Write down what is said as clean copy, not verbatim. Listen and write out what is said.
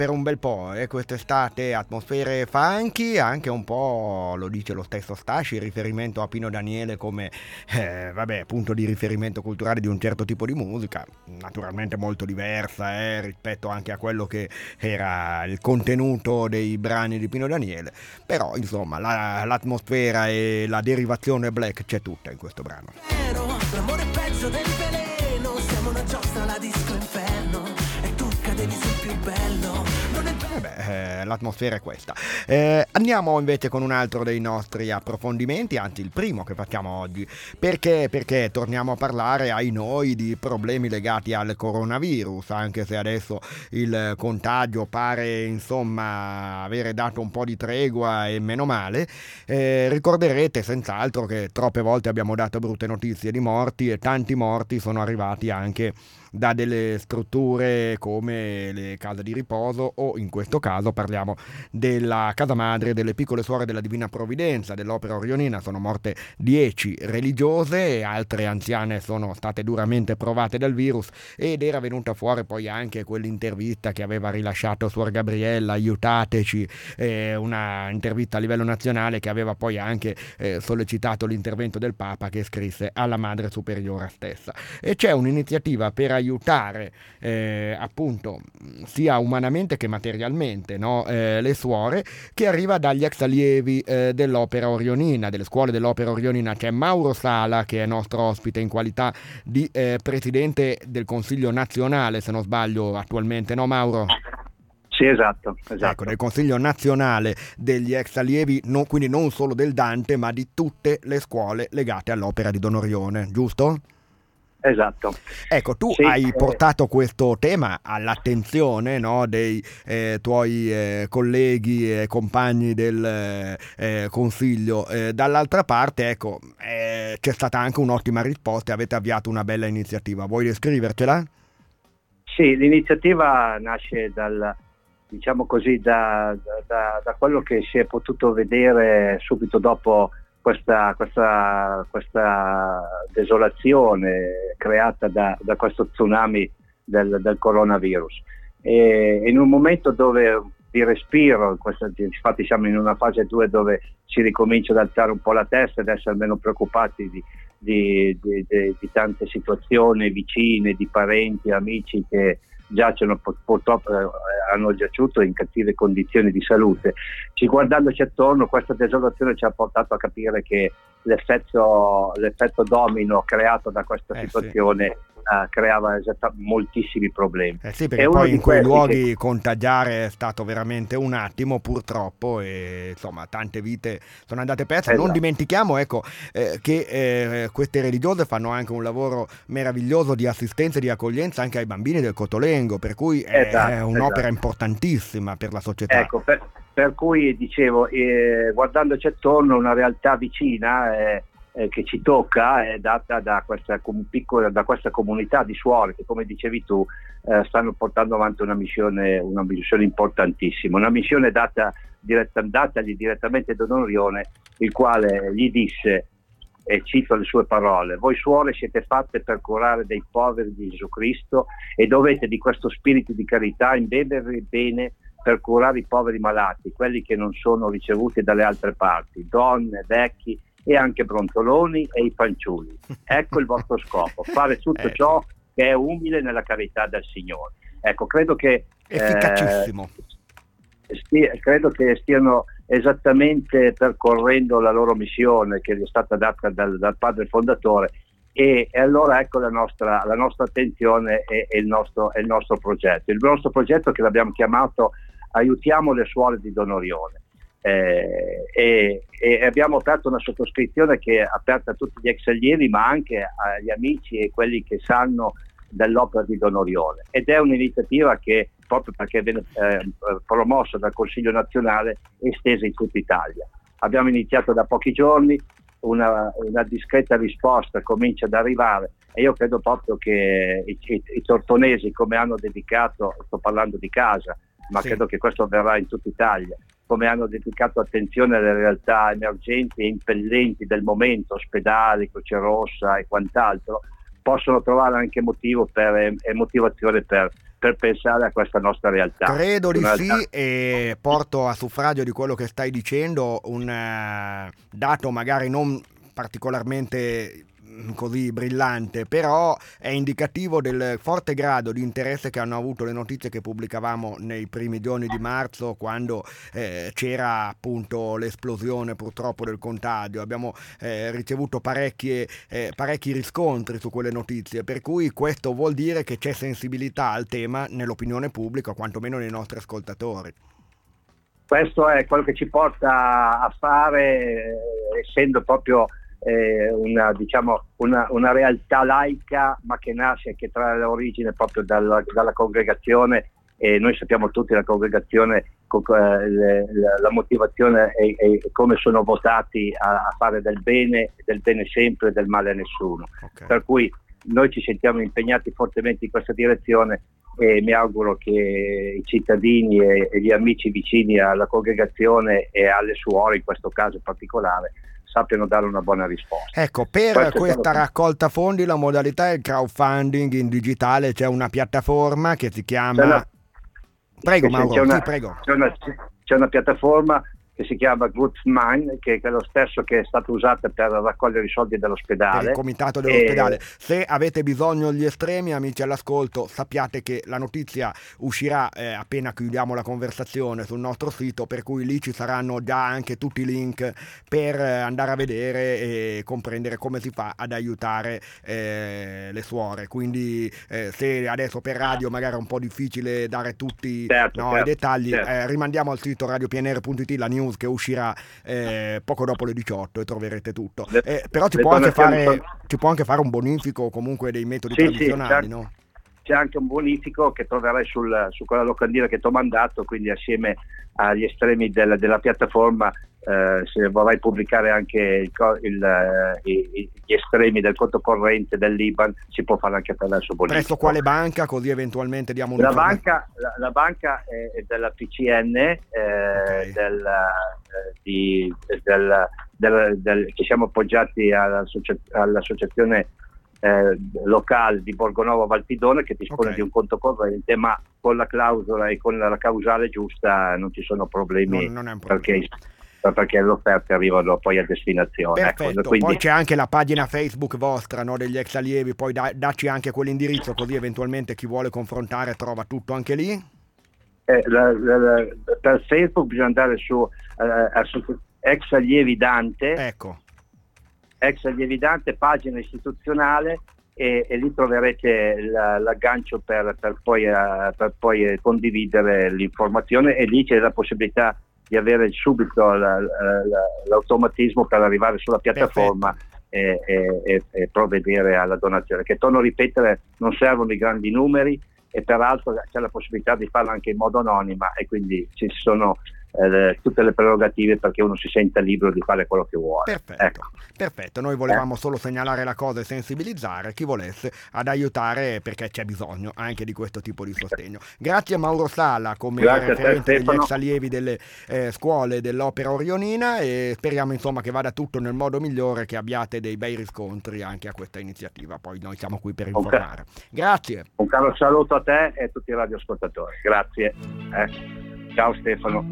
per un bel po', quest'estate atmosfere funky, anche un po', lo dice lo stesso Stasci, il riferimento a Pino Daniele come punto di riferimento culturale di un certo tipo di musica, naturalmente molto diversa rispetto anche a quello che era il contenuto dei brani di Pino Daniele, però insomma l'atmosfera e la derivazione black c'è tutta in questo brano. L'amore è peggio del veleno, siamo una giostra alla disco inferno e tu cadevi sul più bello. L'atmosfera è questa. Andiamo invece con un altro dei nostri approfondimenti, anzi il primo che facciamo oggi, perché torniamo a parlare ai noi di problemi legati al coronavirus, anche se adesso il contagio pare insomma avere dato un po' di tregua e meno male. Ricorderete senz'altro che troppe volte abbiamo dato brutte notizie di morti, e tanti morti sono arrivati anche da delle strutture come le case di riposo, o in questo caso parliamo della casa madre delle piccole suore della Divina Provvidenza dell'Opera Orionina. Sono morte 10 religiose e altre anziane sono state duramente provate dal virus, ed era venuta fuori poi anche quell'intervista che aveva rilasciato Suor Gabriella, aiutateci, una intervista a livello nazionale che aveva poi anche sollecitato l'intervento del Papa, che scrisse alla Madre Superiora stessa. E c'è un'iniziativa per aiutare appunto sia umanamente che materialmente, no? Le suore, che arriva dagli ex allievi dell'Opera Orionina, delle scuole dell'Opera Orionina. C'è Mauro Sala, che è nostro ospite in qualità di presidente del Consiglio Nazionale, se non sbaglio attualmente, no Mauro? Sì, esatto. Ecco, del Consiglio Nazionale degli ex allievi, quindi non solo del Dante, ma di tutte le scuole legate all'opera di Don Orione, giusto? Esatto. Ecco, tu sì, hai portato questo tema all'attenzione, no, dei tuoi colleghi e compagni del Consiglio. Dall'altra parte, ecco, c'è stata anche un'ottima risposta e avete avviato una bella iniziativa. Vuoi descrivercela? Sì, l'iniziativa nasce diciamo così, da quello che si è potuto vedere subito dopo questa desolazione creata da questo tsunami del coronavirus. E in un momento di respiro, infatti siamo in una fase 2 dove si ricomincia ad alzare un po' la testa ed essere meno preoccupati di tante situazioni vicine, di parenti, amici che giacciono, purtroppo hanno giaciuto in cattive condizioni di salute. Guardandoci attorno, questa desolazione ci ha portato a capire che l'effetto domino creato da questa situazione creava moltissimi problemi. Sì, perché poi in quei luoghi contagiare è stato veramente un attimo, purtroppo, e insomma tante vite sono andate perse. Esatto. Non dimentichiamo, ecco, che queste religiose fanno anche un lavoro meraviglioso di assistenza e di accoglienza anche ai bambini del Cotolengo, per cui è un'opera importantissima per la società. Ecco, per cui dicevo, guardandoci attorno, una realtà vicina che ci tocca è data da questa comunità di suore che, come dicevi tu, stanno portando avanti una missione importantissima, una missione datagli direttamente da Don Orione, il quale gli disse, e cito le sue parole: voi suore siete fatte per curare dei poveri di Gesù Cristo e dovete di questo spirito di carità imbevervi bene per curare i poveri malati, quelli che non sono ricevuti dalle altre parti, donne, vecchi e anche brontoloni e i fanciulli. Ecco il vostro scopo, fare tutto ciò che è umile nella carità del Signore. Ecco, credo che efficacissimo. Credo che stiano esattamente percorrendo la loro missione che gli è stata data dal padre fondatore, e allora ecco la nostra attenzione e il nostro progetto. Il nostro progetto, che l'abbiamo chiamato Aiutiamo le suore di Don Orione. E abbiamo aperto una sottoscrizione che è aperta a tutti gli ex allievi, ma anche agli amici e quelli che sanno dell'opera di Don Orione, ed è un'iniziativa che, proprio perché viene promossa dal Consiglio Nazionale, è estesa in tutta Italia. Abbiamo iniziato da pochi giorni, una discreta risposta comincia ad arrivare, e io credo proprio che i tortonesi, come hanno dedicato, sto parlando di casa, ma credo che questo avverrà in tutta Italia, come hanno dedicato attenzione alle realtà emergenti e impellenti del momento, ospedali, Croce Rossa e quant'altro, possono trovare anche motivazione per per pensare a questa nostra realtà. Credo di Una sì, realtà- e porto a suffragio di quello che stai dicendo un dato magari non particolarmente così brillante, però è indicativo del forte grado di interesse che hanno avuto le notizie che pubblicavamo nei primi giorni di marzo, quando c'era appunto l'esplosione purtroppo del contagio. Abbiamo ricevuto parecchi riscontri su quelle notizie, per cui questo vuol dire che c'è sensibilità al tema nell'opinione pubblica, quantomeno nei nostri ascoltatori. Questo è quello che ci porta a fare, essendo proprio una realtà laica, ma che nasce, che trae l'origine proprio dalla congregazione, e noi sappiamo tutti la congregazione, la motivazione e come sono votati a fare del bene sempre e del male a nessuno. Okay. Per cui noi ci sentiamo impegnati fortemente in questa direzione, e mi auguro che i cittadini e gli amici vicini alla congregazione e alle suore, in questo caso particolare, sappiano dare una buona risposta. Ecco, per Questo questa raccolta fondi la modalità è il crowdfunding in digitale, c'è una piattaforma che si chiama... Prego Mauro, sì, prego. C'è una piattaforma che si chiama GoodMine, che è lo stesso che è stata usata per raccogliere i soldi dell'ospedale. Per il comitato dell'ospedale. Se avete bisogno gli estremi, amici all'ascolto, sappiate che la notizia uscirà appena chiudiamo la conversazione sul nostro sito, per cui lì ci saranno già anche tutti i link per andare a vedere e comprendere come si fa ad aiutare le suore. Quindi se adesso per radio magari è un po' difficile dare tutti i dettagli, rimandiamo al sito radiopnr.it la news che uscirà poco dopo le 18 e troverete tutto. Però ci può anche fare un bonifico, comunque dei metodi tradizionali, no? C'è anche un bonifico che troverai su quella locandina che ti ho mandato, quindi assieme agli estremi della piattaforma, se vorrai pubblicare anche gli estremi del conto corrente dell'Iban, si può fare anche attraverso bonifico. Presso quale banca, così eventualmente diamo un'informazione? La banca è della PCN, che siamo appoggiati all'associazione locale di Borgonovo Valpidone, che dispone di un conto corrente, ma con la clausola e con la causale giusta non ci sono problemi, non è un problema. perché le offerte arrivano poi a destinazione. Perfetto, ecco, quindi... Poi c'è anche la pagina Facebook vostra, no, degli ex allievi, poi dacci anche quell'indirizzo, così eventualmente chi vuole confrontare trova tutto anche lì. Per Facebook bisogna andare su ex allievi Dante, ecco, ex allievi Dante, pagina istituzionale, e lì troverete l'aggancio per poi condividere l'informazione, e lì c'è la possibilità di avere subito l'automatismo per arrivare sulla piattaforma e provvedere alla donazione, che torno a ripetere, non servono i grandi numeri, e peraltro c'è la possibilità di farlo anche in modo anonima, e quindi ci sono tutte le prerogative perché uno si senta libero di fare quello che vuole. Perfetto. Noi volevamo solo segnalare la cosa e sensibilizzare chi volesse ad aiutare, perché c'è bisogno anche di questo tipo di sostegno. Grazie Mauro Sala come referente degli ex allievi delle scuole dell'Opera Orionina, e speriamo insomma che vada tutto nel modo migliore, che abbiate dei bei riscontri anche a questa iniziativa. Poi noi siamo qui per informare. Grazie. Un caro saluto a te e a tutti i radioascoltatori. Grazie. Ciao Stefano.